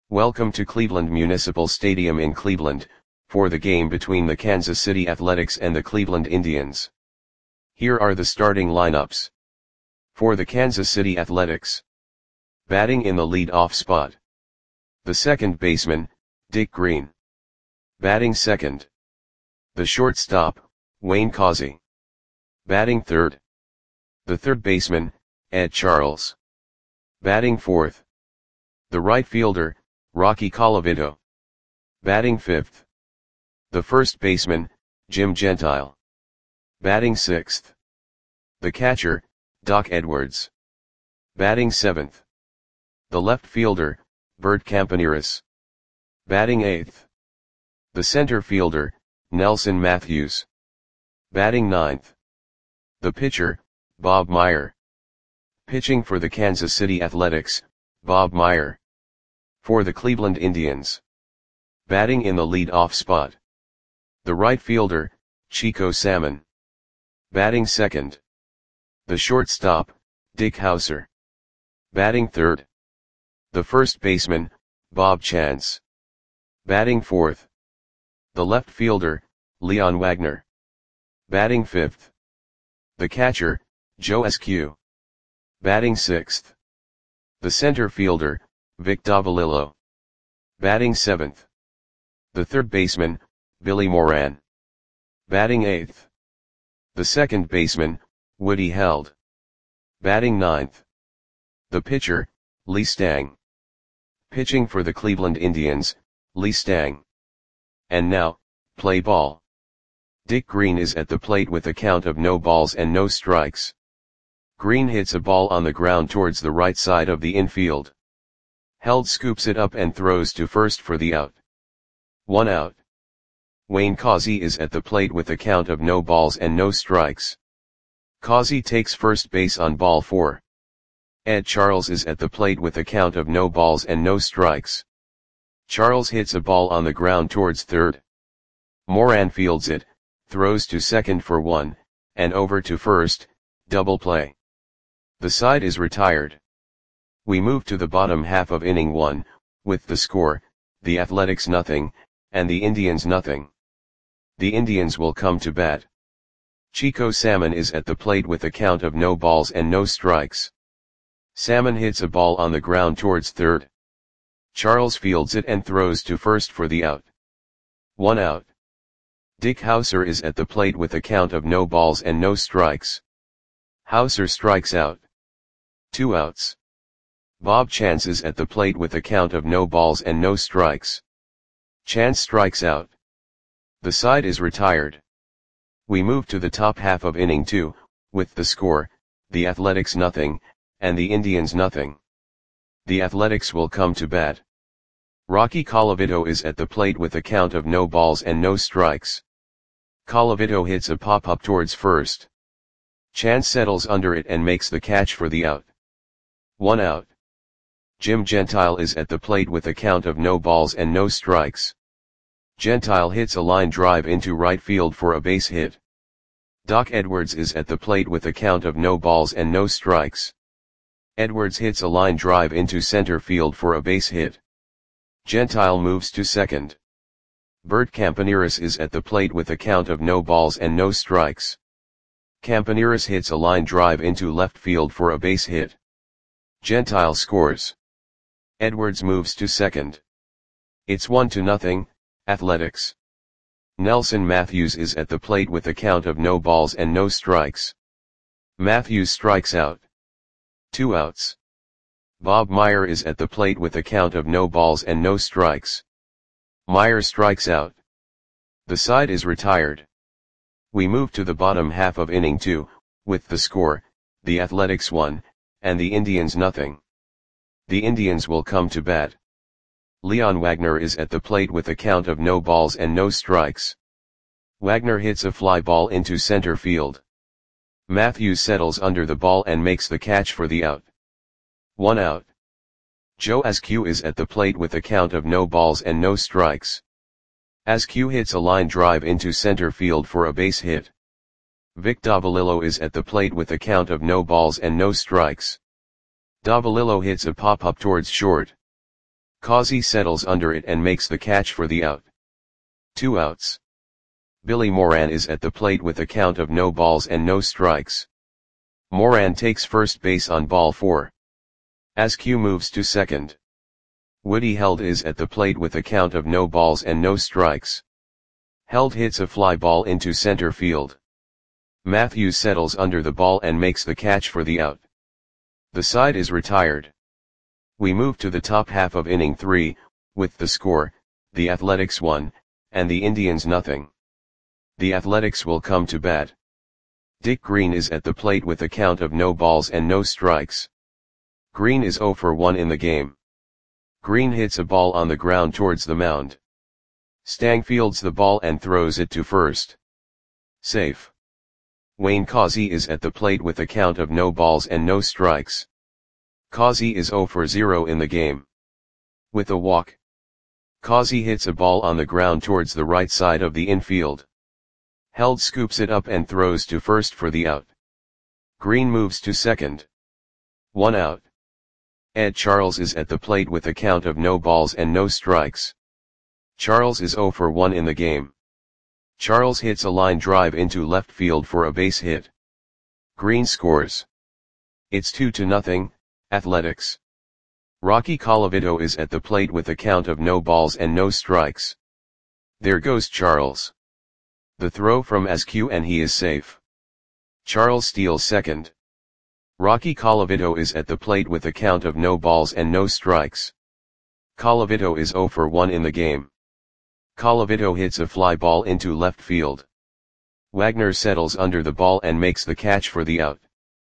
Welcome to Cleveland Municipal Stadium in Cleveland, for the game between the Kansas City Athletics and the Cleveland Indians. Here are the starting lineups. For the Kansas City Athletics. Batting in the lead-off spot. The second baseman, Dick Green. Batting second. The shortstop, Wayne Causey. Batting third. The third baseman, Ed Charles. Batting fourth. The right fielder, Rocky Colavito. Batting fifth. The first baseman, Jim Gentile. Batting sixth. The catcher, Doc Edwards. Batting seventh. The left fielder, Bert Campaneris. Batting eighth. The center fielder, Nelson Matthews. Batting ninth. The pitcher, Bob Meyer. Pitching for the Kansas City Athletics, Bob Meyer. For the Cleveland Indians. Batting in the lead-off spot. The right fielder, Chico Salmon. Batting second. The shortstop, Dick Hauser. Batting third. The first baseman, Bob Chance. Batting fourth. The left fielder, Leon Wagner. Batting fifth. The catcher, Joe Eskew. Batting sixth. The center fielder, Vic Davalillo. Batting seventh. The third baseman, Billy Moran. Batting eighth. The second baseman, Woody Held. Batting ninth. The pitcher, Lee Stang. Pitching for the Cleveland Indians, Lee Stang. And now, play ball. Dick Green is at the plate with a count of no balls and no strikes. Green hits a ball on the ground towards the right side of the infield. Held scoops it up and throws to first for the out. 1 out. Wayne Causey is at the plate with a count of no balls and no strikes. Causey takes first base on ball 4. Ed Charles is at the plate with a count of no balls and no strikes. Charles hits a ball on the ground towards third. Moran fields it, throws to second for 1, and over to first, double play. The side is retired. We move to the bottom half of inning 1, with the score, the Athletics nothing, and the Indians nothing. The Indians will come to bat. Chico Salmon is at the plate with a count of no balls and no strikes. Salmon hits a ball on the ground towards third. Charles fields it and throws to first for the out. 1 out. Dick Hauser is at the plate with a count of no balls and no strikes. Hauser strikes out. 2 outs. Bob Chance is at the plate with a count of no balls and no strikes. Chance strikes out. The side is retired. We move to the top half of inning 2, with the score, the Athletics nothing, and the Indians nothing. The Athletics will come to bat. Rocky Colavito is at the plate with a count of no balls and no strikes. Colavito hits a pop-up towards first. Chance settles under it and makes the catch for the out. 1 out. Jim Gentile is at the plate with a count of no balls and no strikes. Gentile hits a line drive into right field for a base hit. Doc Edwards is at the plate with a count of no balls and no strikes. Edwards hits a line drive into center field for a base hit. Gentile moves to second. Bert Campaneris is at the plate with a count of no balls and no strikes. Campaneris hits a line drive into left field for a base hit. Gentile scores. Edwards moves to second. It's 1-0, Athletics. Nelson Matthews is at the plate with a count of no balls and no strikes. Matthews strikes out. 2 outs. Bob Meyer is at the plate with a count of no balls and no strikes. Meyer strikes out. The side is retired. We move to the bottom half of inning 2, with the score, the Athletics 1, and the Indians nothing. The Indians will come to bat. Leon Wagner is at the plate with a count of no balls and no strikes. Wagner hits a fly ball into center field. Matthews settles under the ball and makes the catch for the out. 1 out. Joe Eskew is at the plate with a count of no balls and no strikes. Eskew hits a line drive into center field for a base hit. Vic Davalillo is at the plate with a count of no balls and no strikes. Davalillo hits a pop-up towards short. Causey settles under it and makes the catch for the out. 2 outs. Billy Moran is at the plate with a count of no balls and no strikes. Moran takes first base on ball 4. Askew moves to second. Woody Held is at the plate with a count of no balls and no strikes. Held hits a fly ball into center field. Matthews settles under the ball and makes the catch for the out. The side is retired. We move to the top half of inning 3, with the score, the Athletics 1, and the Indians nothing. The Athletics will come to bat. Dick Green is at the plate with a count of no balls and no strikes. Green is 0 for 1 in the game. Green hits a ball on the ground towards the mound. Stang fields the ball and throws it to first. Safe. Wayne Causey is at the plate with a count of no balls and no strikes. Causey is 0 for 0 in the game. With a walk. Causey hits a ball on the ground towards the right side of the infield. Held scoops it up and throws to first for the out. Green moves to second. 1 out. Ed Charles is at the plate with a count of no balls and no strikes. Charles is 0 for 1 in the game. Charles hits a line drive into left field for a base hit. Green scores. It's 2-0, Athletics. Rocky Colavito is at the plate with a count of no balls and no strikes. There goes Charles. The throw from Askew and he is safe. Charles steals second. Rocky Colavito is at the plate with a count of no balls and no strikes. Colavito is 0 for 1 in the game. Colavito hits a fly ball into left field. Wagner settles under the ball and makes the catch for the out.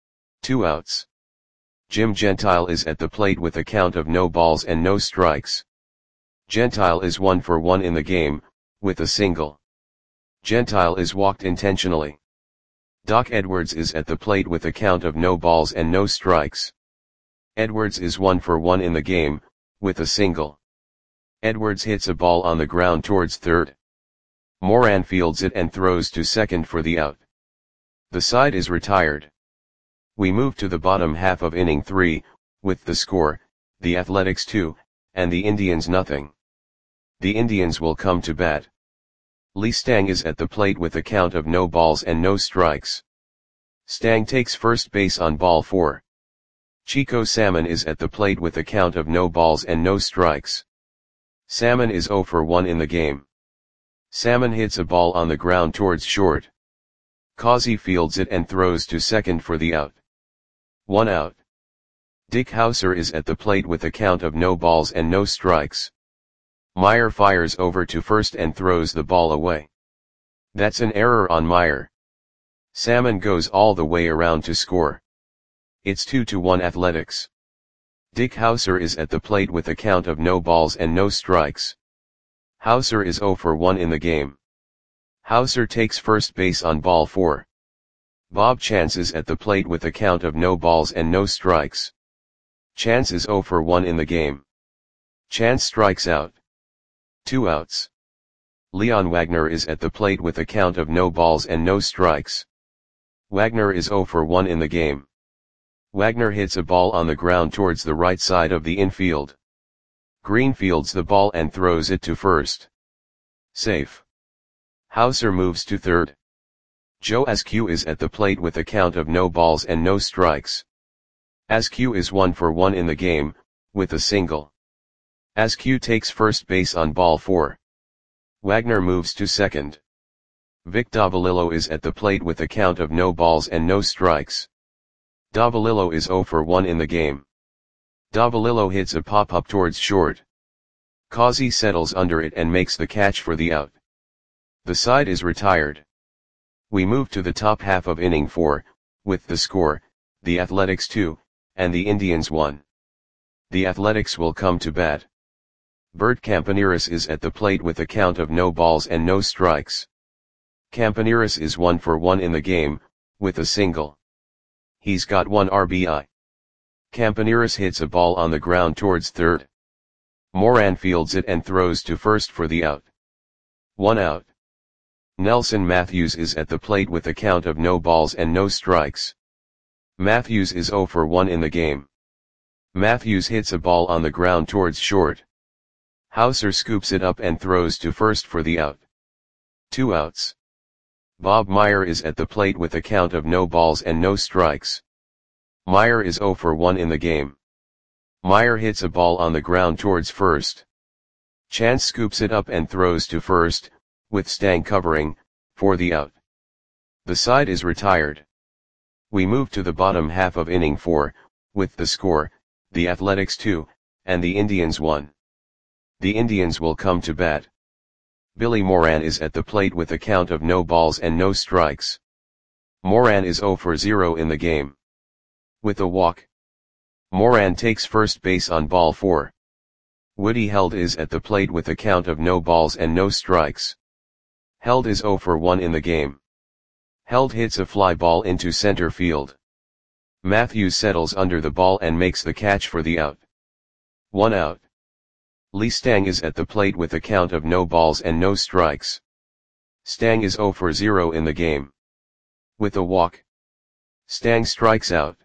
2 outs. Jim Gentile is at the plate with a count of no balls and no strikes. Gentile is 1 for 1 in the game, with a single. Gentile is walked intentionally. Doc Edwards is at the plate with a count of no balls and no strikes. Edwards is 1 for 1 in the game, with a single. Edwards hits a ball on the ground towards third. Moran fields it and throws to second for the out. The side is retired. We move to the bottom half of inning 3, with the score, the Athletics 2, and the Indians nothing. The Indians will come to bat. Lee Stang is at the plate with a count of no balls and no strikes. Stang takes first base on ball 4. Chico Salmon is at the plate with a count of no balls and no strikes. Salmon is 0 for 1 in the game. Salmon hits a ball on the ground towards short. Causey fields it and throws to second for the out. 1 out. Dick Hauser is at the plate with a count of no balls and no strikes. Meyer fires over to first and throws the ball away. That's an error on Meyer. Salmon goes all the way around to score. It's 2-1 Athletics. Dick Hauser is at the plate with a count of no balls and no strikes. Hauser is 0 for 1 in the game. Hauser takes first base on ball 4. Bob Chance is at the plate with a count of no balls and no strikes. Chance is 0 for 1 in the game. Chance strikes out. 2 outs. Leon Wagner is at the plate with a count of no balls and no strikes. Wagner is 0 for 1 in the game. Wagner hits a ball on the ground towards the right side of the infield. Green fields the ball and throws it to first. Safe. Hauser moves to third. Joe Askew is at the plate with a count of no balls and no strikes. Askew is 1 for 1 in the game, with a single. Askew takes first base on ball 4. Wagner moves to second. Vic Davalillo is at the plate with a count of no balls and no strikes. Davalillo is 0 for 1 in the game. Davalillo hits a pop-up towards short. Causey settles under it and makes the catch for the out. The side is retired. We move to the top half of inning 4, with the score, the Athletics 2, and the Indians 1. The Athletics will come to bat. Bert Campaneris is at the plate with a count of no balls and no strikes. Campaneris is 1 for 1 in the game, with a single. He's got 1 RBI. Campaneris hits a ball on the ground towards third. Moran fields it and throws to first for the out. 1 out. Nelson Matthews is at the plate with a count of no balls and no strikes. Matthews is 0 for 1 in the game. Matthews hits a ball on the ground towards short. Hauser scoops it up and throws to first for the out. 2 outs. Bob Meyer is at the plate with a count of no balls and no strikes. Meyer is 0 for 1 in the game. Meyer hits a ball on the ground towards first. Chance scoops it up and throws to first, with Stang covering, for the out. The side is retired. We move to the bottom half of inning 4, with the score, the Athletics 2, and the Indians 1. The Indians will come to bat. Billy Moran is at the plate with a count of no balls and no strikes. Moran is 0 for 0 in the game. With a walk. Moran takes first base on ball 4. Woody Held is at the plate with a count of no balls and no strikes. Held is 0 for 1 in the game. Held hits a fly ball into center field. Matthews settles under the ball and makes the catch for the out. 1 out. Lee Stang is at the plate with a count of no balls and no strikes. Stang is 0 for 0 in the game. With a walk. Stang strikes out.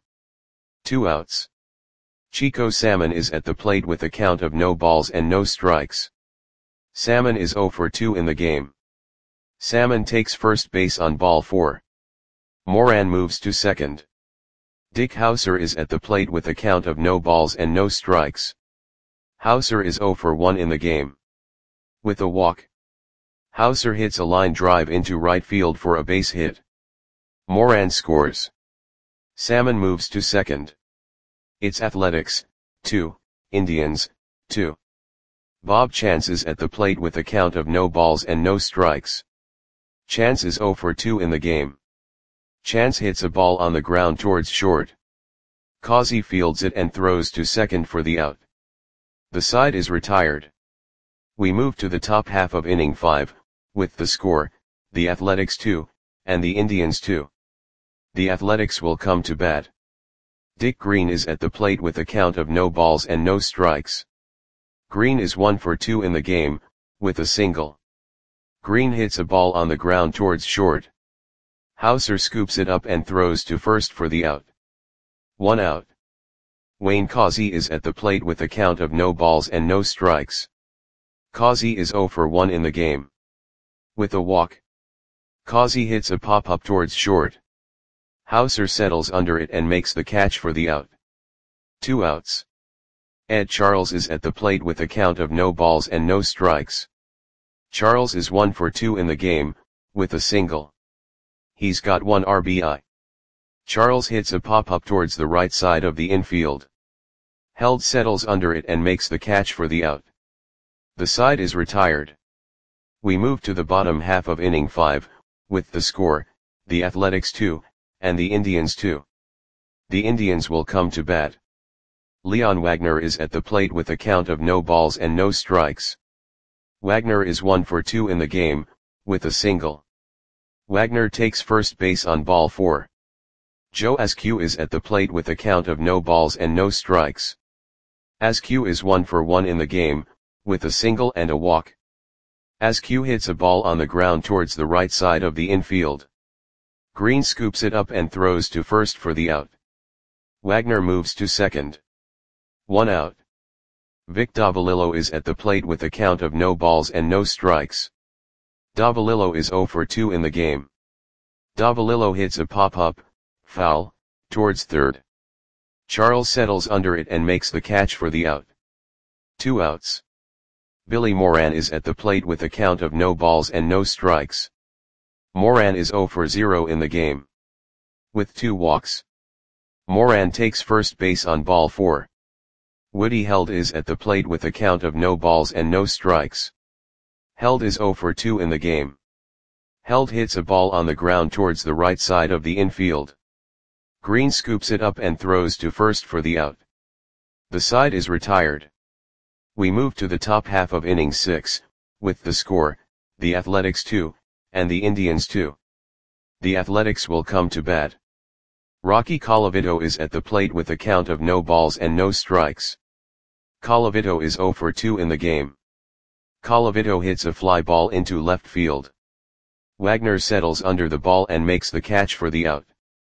2 outs. Chico Salmon is at the plate with a count of no balls and no strikes. Salmon is 0 for 2 in the game. Salmon takes first base on ball 4. Moran moves to second. Dick Hauser is at the plate with a count of no balls and no strikes. Hauser is 0 for 1 in the game. With a walk. Hauser hits a line drive into right field for a base hit. Moran scores. Salmon moves to second. It's Athletics, 2, Indians, 2. Bob Chance is at the plate with a count of no balls and no strikes. Chance is 0 for 2 in the game. Chance hits a ball on the ground towards short. Causey fields it and throws to second for the out. The side is retired. We move to the top half of inning 5, with the score, the Athletics 2, and the Indians 2. The Athletics will come to bat. Dick Green is at the plate with a count of no balls and no strikes. Green is 1 for 2 in the game, with a single. Green hits a ball on the ground towards short. Hauser scoops it up and throws to first for the out. 1 out. Wayne Causey is at the plate with a count of no balls and no strikes. Causey is 0 for 1 in the game. With a walk. Causey hits a pop-up towards short. Hauser settles under it and makes the catch for the out. 2 outs. Ed Charles is at the plate with a count of no balls and no strikes. Charles is 1 for 2 in the game, with a single. He's got 1 RBI. Charles hits a pop-up towards the right side of the infield. Held settles under it and makes the catch for the out. The side is retired. We move to the bottom half of inning 5, with the score, the Athletics 2, and the Indians 2. The Indians will come to bat. Leon Wagner is at the plate with a count of no balls and no strikes. Wagner is 1 for 2 in the game, with a single. Wagner takes first base on ball 4. Joe Askew is at the plate with a count of no balls and no strikes. Askew is 1 for 1 in the game, with a single and a walk. Askew hits a ball on the ground towards the right side of the infield. Green scoops it up and throws to first for the out. Wagner moves to second. 1 out. Vic Davalillo is at the plate with a count of no balls and no strikes. Davalillo is 0 for 2 in the game. Davalillo hits a pop-up, foul, towards third. Charles settles under it and makes the catch for the out. 2 outs. Billy Moran is at the plate with a count of no balls and no strikes. Moran is 0 for 0 in the game. With 2 walks. Moran takes first base on ball 4. Woody Held is at the plate with a count of no balls and no strikes. Held is 0 for 2 in the game. Held hits a ball on the ground towards the right side of the infield. Green scoops it up and throws to first for the out. The side is retired. We move to the top half of inning 6, with the score, the Athletics 2, and the Indians 2. The Athletics will come to bat. Rocky Colavito is at the plate with a count of no balls and no strikes. Colavito is 0 for 2 in the game. Colavito hits a fly ball into left field. Wagner settles under the ball and makes the catch for the out.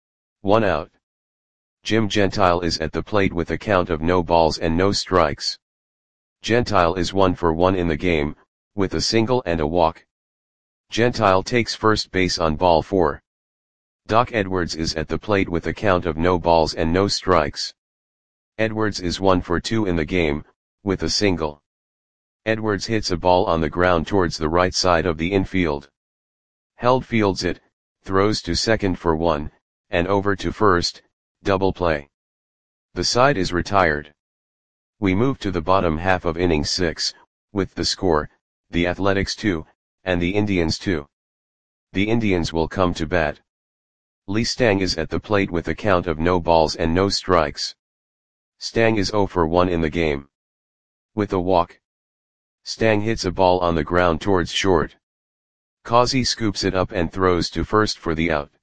1 out. Jim Gentile is at the plate with a count of no balls and no strikes. Gentile is 1-for-1 in the game, with a single and a walk. Gentile takes first base on ball 4. Doc Edwards is at the plate with a count of no balls and no strikes. Edwards is 1-for-2 in the game, with a single. Edwards hits a ball on the ground towards the right side of the infield. Held fields it, throws to second for 1, and over to first, double play. The side is retired. We move to the bottom half of inning 6, with the score, the Athletics 2, and the Indians 2. The Indians will come to bat. Lee Stang is at the plate with a count of no balls and no strikes. Stang is 0-for-1 in the game. With a walk. Stang hits a ball on the ground towards short. Causey scoops it up and throws to first for the out.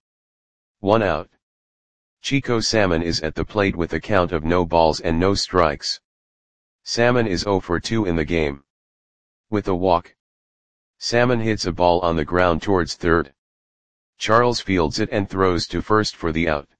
1 out. Chico Salmon is at the plate with a count of no balls and no strikes. Salmon is 0-for-2 in the game. With a walk. Salmon hits a ball on the ground towards third. Charles fields it and throws to first for the out.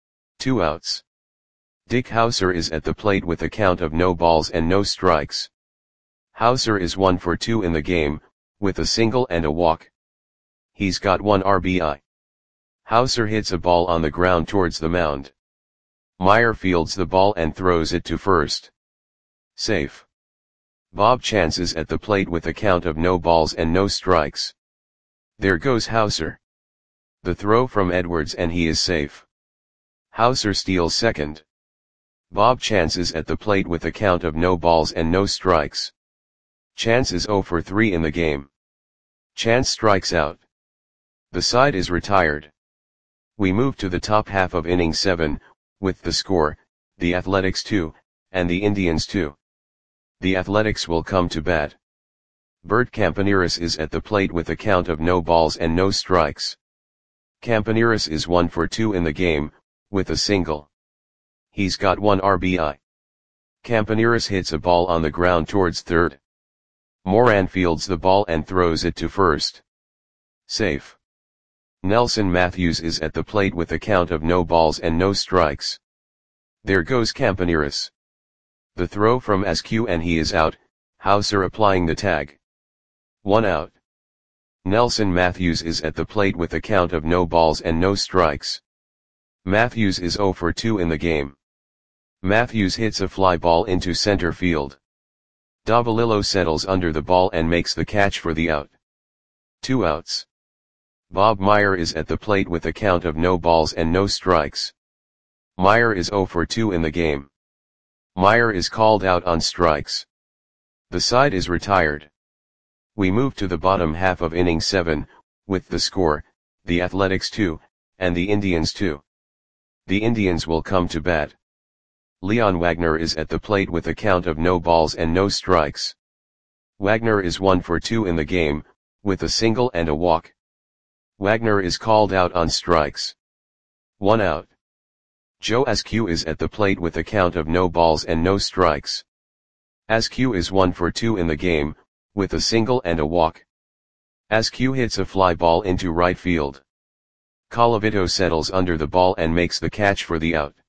2 outs. Dick Hauser is at the plate with a count of no balls and no strikes. Hauser is 1-for-2 in the game, with a single and a walk. He's got 1 RBI. Hauser hits a ball on the ground towards the mound. Meyer fields the ball and throws it to first. Safe. Bob Chance is at the plate with a count of no balls and no strikes. There goes Hauser. The throw from Edwards and he is safe. Hauser steals second. Bob Chance is at the plate with a count of no balls and no strikes. Chance is 0-for-3 in the game. Chance strikes out. The side is retired. We move to the top half of inning 7, with the score, the Athletics 2, and the Indians 2. The Athletics will come to bat. Bert Campaneris is at the plate with a count of no balls and no strikes. Campaneris is 1-for-2 in the game, with a single. He's got 1 RBI. Campaneris hits a ball on the ground towards third. Moran fields the ball and throws it to first. Safe. Nelson Matthews is at the plate with a count of no balls and no strikes. There goes Campaneris. The throw from Askew and he is out, Hauser applying the tag. 1 out. Nelson Matthews is at the plate with a count of no balls and no strikes. Matthews is 0-for-2 in the game. Matthews hits a fly ball into center field. Davalillo settles under the ball and makes the catch for the out. 2 outs. Bob Meyer is at the plate with a count of no balls and no strikes. Meyer is 0-for-2 in the game. Meyer is called out on strikes. The side is retired. We move to the bottom half of inning 7, with the score, the Athletics 2, and the Indians 2. The Indians will come to bat. Leon Wagner is at the plate with a count of no balls and no strikes. Wagner is 1-for-2 in the game, with a single and a walk. Wagner is called out on strikes. 1 out. Joe Askew is at the plate with a count of no balls and no strikes. Askew is 1-for-2 in the game, with a single and a walk. Askew hits a fly ball into right field. Colavito settles under the ball and makes the catch for the out.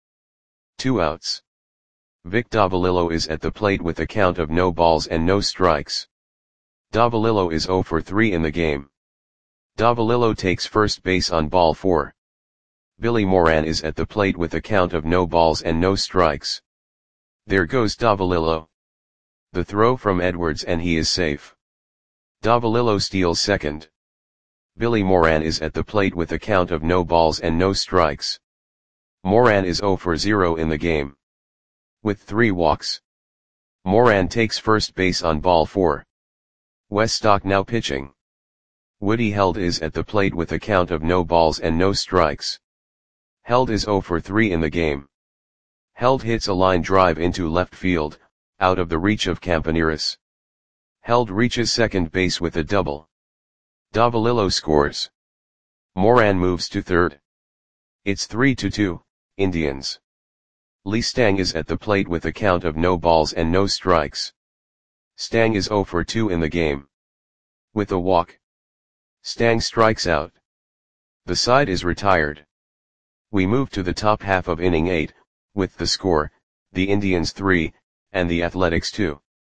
2 outs. Vic Davalillo is at the plate with a count of no balls and no strikes. Davalillo is 0-for-3 in the game. Davalillo takes first base on ball 4. Billy Moran is at the plate with a count of no balls and no strikes. There goes Davalillo. The throw from Edwards and he is safe. Davalillo steals second. Billy Moran is at the plate with a count of no balls and no strikes. Moran is 0-for-0 in the game. With 3 walks. Moran takes first base on ball 4. Weststock now pitching. Woody Held is at the plate with a count of no balls and no strikes. Held is 0-for-3 in the game. Held hits a line drive into left field, out of the reach of Campaneris. Held reaches second base with a double. Davalillo scores. Moran moves to third. It's 3-2, Indians. Lee Stang is at the plate with a count of no balls and no strikes. Stang is 0-for-2 in the game. With a walk. Stang strikes out. The side is retired. We move to the top half of inning 8, with the score, the Indians 3, and the Athletics 2.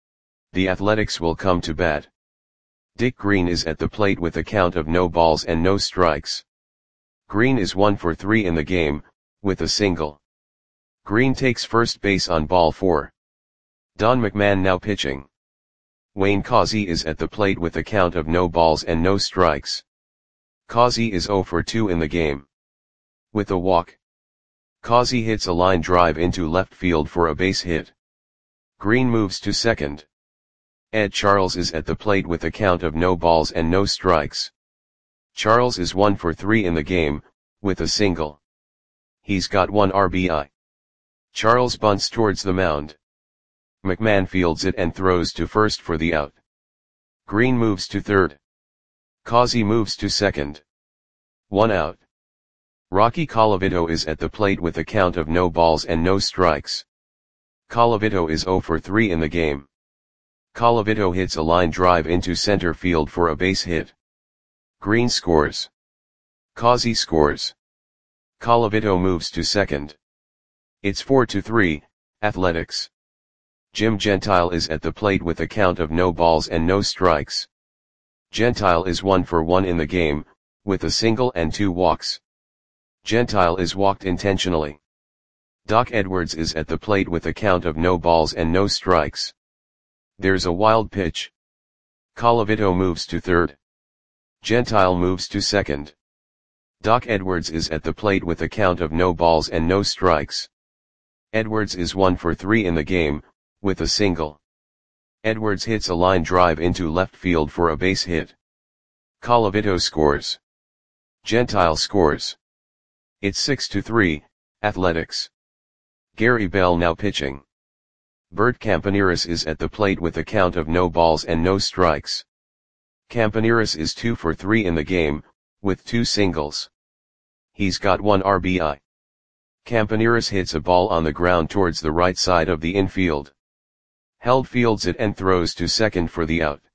The Athletics will come to bat. Dick Green is at the plate with a count of no balls and no strikes. Green is 1 for 3 in the game, with a single. Green takes first base on ball 4. Don McMahon now pitching. Wayne Causey is at the plate with a count of no balls and no strikes. Causey is 0 for 2 in the game. With a walk. Causey hits a line drive into left field for a base hit. Green moves to second. Ed Charles is at the plate with a count of no balls and no strikes. Charles is 1 for 3 in the game, with a single. He's got 1 RBI. Charles bunts towards the mound. McMahon fields it and throws to first for the out. Green moves to third. Causey moves to second. 1 out. Rocky Colavito is at the plate with a count of no balls and no strikes. Colavito is 0 for 3 in the game. Colavito hits a line drive into center field for a base hit. Green scores. Causey scores. Colavito moves to second. It's 4-3, Athletics. Jim Gentile is at the plate with a count of no balls and no strikes. Gentile is 1 for 1 in the game, with a single and 2 walks. Gentile is walked intentionally. Doc Edwards is at the plate with a count of no balls and no strikes. There's a wild pitch. Colavito moves to third. Gentile moves to second. Doc Edwards is at the plate with a count of no balls and no strikes. Edwards is 1 for 3 in the game, with a single. Edwards hits a line drive into left field for a base hit. Colavito scores. Gentile scores. It's 6-3, Athletics. Gary Bell now pitching. Bert Campaneris is at the plate with a count of no balls and no strikes. Campaneris is 2 for 3 in the game, with 2 singles. He's got 1 RBI. Campaneris hits a ball on the ground towards the right side of the infield. Held fields it and throws to second for the out.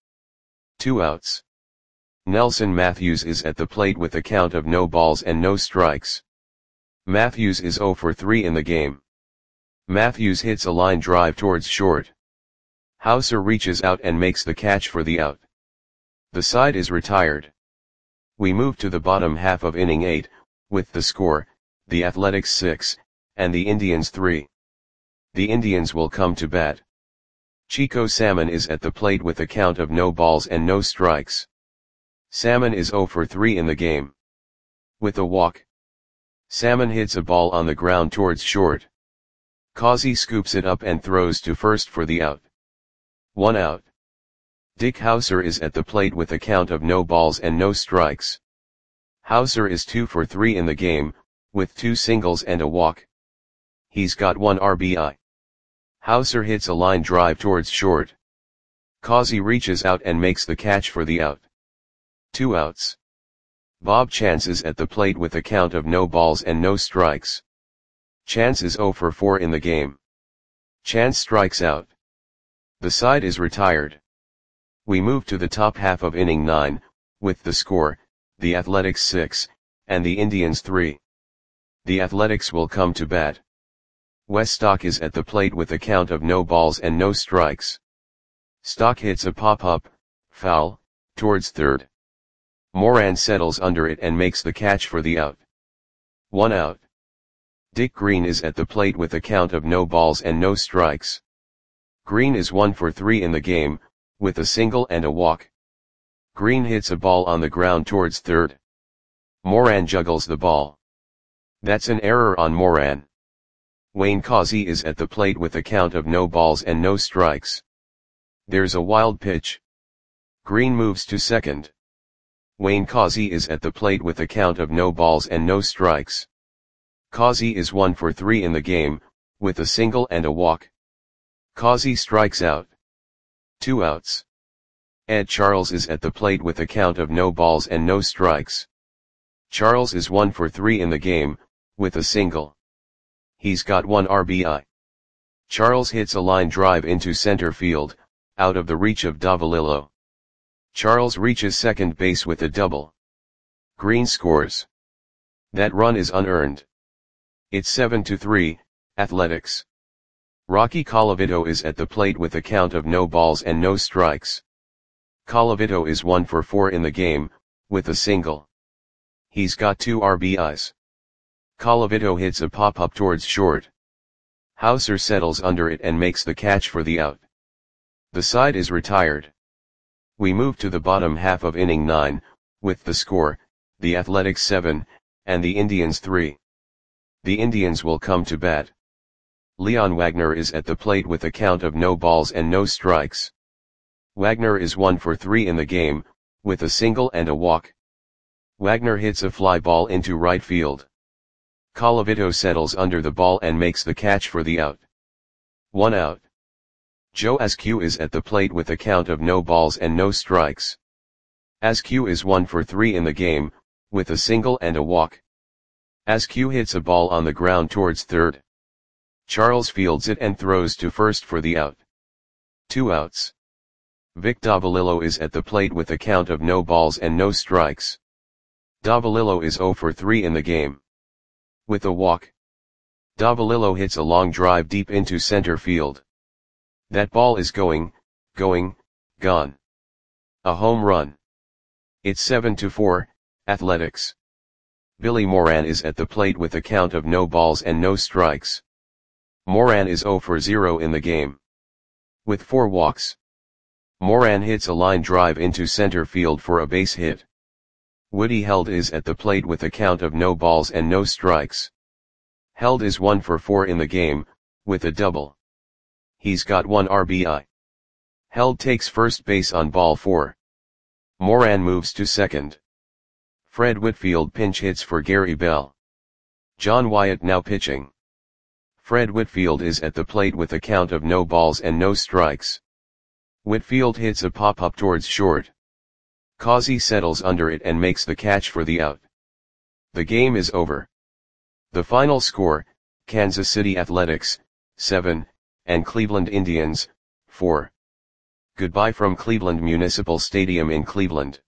2 outs. Nelson Matthews is at the plate with a count of no balls and no strikes. Matthews is 0 for 3 in the game. Matthews hits a line drive towards short. Hauser reaches out and makes the catch for the out. The side is retired. We move to the bottom half of inning 8, with the score, the Athletics 6, and the Indians 3. The Indians will come to bat. Chico Salmon is at the plate with a count of no balls and no strikes. Salmon is 0 for 3 in the game. With a walk. Salmon hits a ball on the ground towards short. Causey scoops it up and throws to first for the out. 1 out. Dick Hauser is at the plate with a count of no balls and no strikes. Hauser is 2 for 3 in the game, with 2 singles and a walk. He's got 1 RBI. Hauser hits a line drive towards short. Causey reaches out and makes the catch for the out. 2 outs. Bob Chance is at the plate with a count of no balls and no strikes. Chance is 0 for 4 in the game. Chance strikes out. The side is retired. We move to the top half of inning 9, with the score, the Athletics 6, and the Indians 3. The Athletics will come to bat. Wes Stock is at the plate with a count of no balls and no strikes. Stock hits a pop-up, foul, towards third. Moran settles under it and makes the catch for the out. 1 out. Dick Green is at the plate with a count of no balls and no strikes. Green is 1 for 3 in the game, with a single and a walk. Green hits a ball on the ground towards third. Moran juggles the ball. That's an error on Moran. Wayne Causey is at the plate with a count of no balls and no strikes. There's a wild pitch. Green moves to second. Wayne Causey is at the plate with a count of no balls and no strikes. Causey is 1 for 3 in the game, with a single and a walk. Causey strikes out. 2 outs. Ed Charles is at the plate with a count of no balls and no strikes. Charles is 1 for 3 in the game, with a single. He's got 1 RBI. Charles hits a line drive into center field, out of the reach of Davalillo. Charles reaches second base with a double. Green scores. That run is unearned. It's 7-3, Athletics. Rocky Colavito is at the plate with a count of no balls and no strikes. Colavito is 1 for 4 in the game, with a single. He's got 2 RBIs. Colavito hits a pop-up towards short. Hauser settles under it and makes the catch for the out. The side is retired. We move to the bottom half of inning 9, with the score, the Athletics 7, and the Indians 3. The Indians will come to bat. Leon Wagner is at the plate with a count of no balls and no strikes. Wagner is 1 for 3 in the game, with a single and a walk. Wagner hits a fly ball into right field. Colavito settles under the ball and makes the catch for the out. 1 out. Joe Askew is at the plate with a count of no balls and no strikes. Askew is 1 for 3 in the game, with a single and a walk. Askew hits a ball on the ground towards third. Charles fields it and throws to first for the out. 2 outs. Vic Davalillo is at the plate with a count of no balls and no strikes. Davalillo is 0 for 3 in the game. With a walk. Davalillo hits a long drive deep into center field. That ball is gone. A home run. It's 7-4, Athletics. Billy Moran is at the plate with a count of no balls and no strikes. Moran is 0 for 0 in the game. With 4 walks. Moran hits a line drive into center field for a base hit. Woody Held is at the plate with a count of no balls and no strikes. Held is 1 for 4 in the game, with a double. He's got 1 RBI. Held takes first base on ball 4. Moran moves to second. Fred Whitfield pinch hits for Gary Bell. John Wyatt now pitching. Fred Whitfield is at the plate with a count of no balls and no strikes. Whitfield hits a pop-up towards short. Causey settles under it and makes the catch for the out. The game is over. The final score, Kansas City Athletics, 7, and Cleveland Indians, 4. Goodbye from Cleveland Municipal Stadium in Cleveland.